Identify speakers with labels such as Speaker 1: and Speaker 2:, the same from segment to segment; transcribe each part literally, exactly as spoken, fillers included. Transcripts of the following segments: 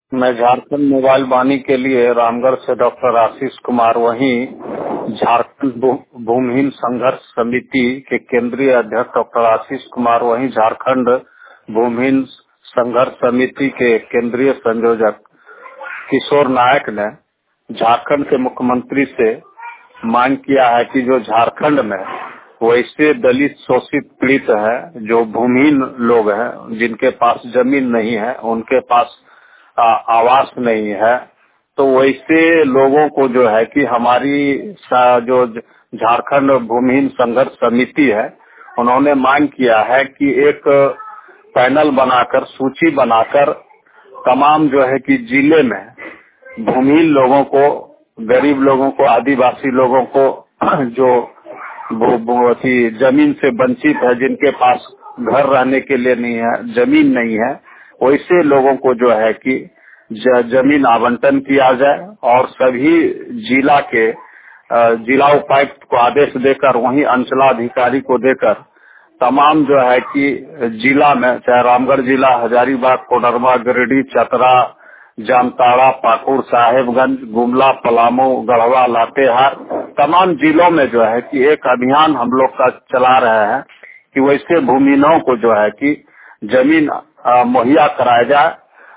Speaker 1: मैं झारखंड मोबाइल वाणी के लिए रामगढ़ से डॉक्टर आशीष कुमार, वहीं झारखंड भू- भूमिहीन संघर्ष समिति के केंद्रीय अध्यक्ष डॉक्टर आशीष कुमार, वहीं झारखंड भूमिहीन संघर्ष समिति के केंद्रीय संयोजक किशोर नायक ने झारखंड के मुख्यमंत्री से मांग किया है कि जो झारखंड में वैसे दलित शोषित पीड़ित है, जो भूमिहीन लोग हैं, जिनके पास जमीन नहीं है, उनके पास आ, आवास नहीं है, तो वैसे लोगों को जो है कि हमारी सा- जो झारखंड भूमिहीन संघर्ष समिति है, उन्होंने मांग किया है कि एक पैनल बनाकर, सूची बनाकर तमाम जो है कि जिले में भूमिहीन लोगों को, गरीब लोगों को, आदिवासी लोगों को, जो वो वो अथी जमीन से वंचित है, जिनके पास घर रहने के लिए नहीं है, जमीन नहीं है, वैसे लोगों को जो है कि ज, जमीन आवंटन किया जाए और सभी जिला के अ, जिला उपायुक्त को आदेश देकर, वहीं अंचलाधिकारी को देकर तमाम जो है कि जिला में, चाहे रामगढ़ जिला, हजारीबाग, कोडरमा, गिरिडीह, चतरा, जामताड़ा, पाकुड़, साहेबगंज, गुमला, पलामू, गढ़वा, लातेहार, तमाम जिलों में जो है कि एक अभियान हम लोग का चला रहे हैं कि वैसे भूमिहीनों को जो है कि जमीन अ, मुहैया कराया जाए,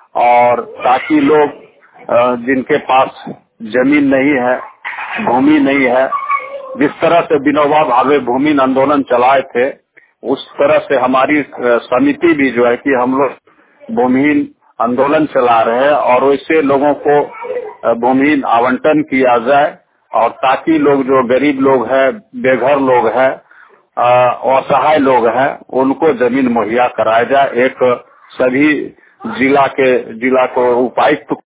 Speaker 1: और ताकि लोग अ, जिनके पास जमीन नहीं है, भूमि नहीं है, जिस तरह से विनोबा भावे भूमि आंदोलन चलाए थे, उस तरह से हमारी अ, समिति भी जो है कि हम लोग भूमिहीन आंदोलन चला रहे हैं, और वैसे लोगों को अ, भूमिहीन आवंटन किया जाए, और ताकि लोग, जो गरीब लोग हैं, बेघर लोग हैं, अ, असहाय लोग हैं, उनको जमीन मुहैया कराया जाए। एक सभी जिला के जिला को उपायुक्त